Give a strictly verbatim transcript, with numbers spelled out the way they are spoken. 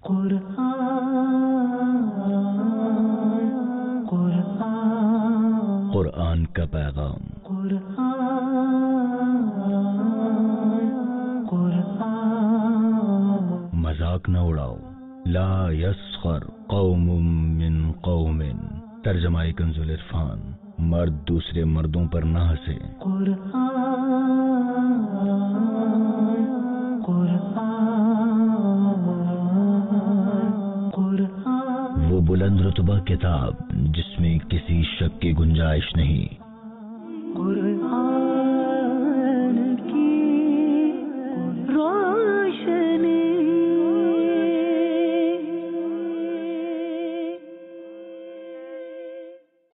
कुरान का पैगाम। मजाक न उड़ाओ। ला यस्खर कौमुम मिन कौमिन। तर्जमाए कंजुल इरफान। मर्द दूसरे मर्दों पर न हंसे। वो बुलंद रुतबा किताब जिसमें किसी शक की गुंजाइश नहीं।